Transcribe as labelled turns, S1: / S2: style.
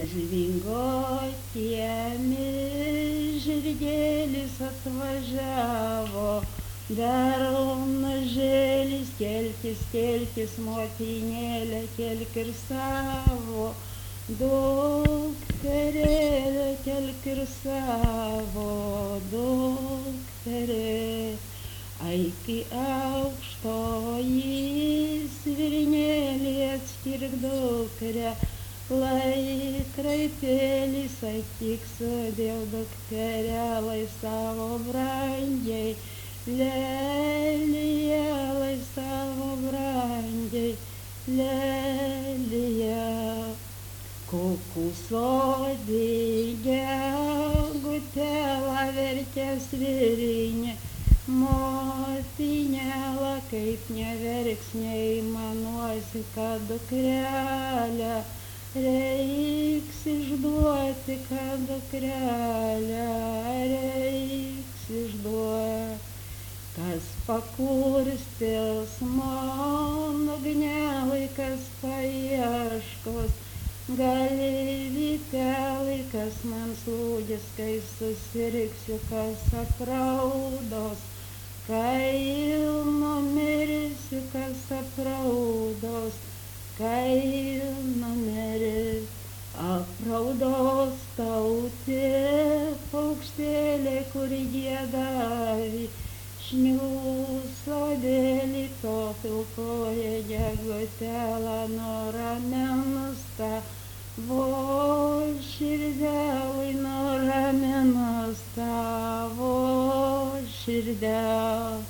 S1: žvingotiemis žirgėlis atvažiavo, bernažėlis kelkis, kelkis, motinėlė, kelk ir savo, dukterėlė, kelk ir savo, dukterė. Aiki aukštoji svirnėlė, atskirk dukrę, laikraitėlį sakyk sudėl dukterę, lai savo brangiai, lelija, lai savo brangiai, lelija. Kukų sodį gegutėlą vertė svirinė, motinėlą kaip neverks, neįmanuosi, kad dukrelę reiks išduoti, kad dukrelę reiks išduoti. Kas pakurstys mano gnielai, kas paieškos galvytelai, kas man slūgis, kai susirgsiu, kas apraudos, kai numirsiu, kas apraudos, kai numirsiu. Apraudos tautė paukštėlė, kur giedavai, šniūsodėlį to pilkoje gegutėlą, nuraminus tavo širdelį, nuraminus tavo širdelį.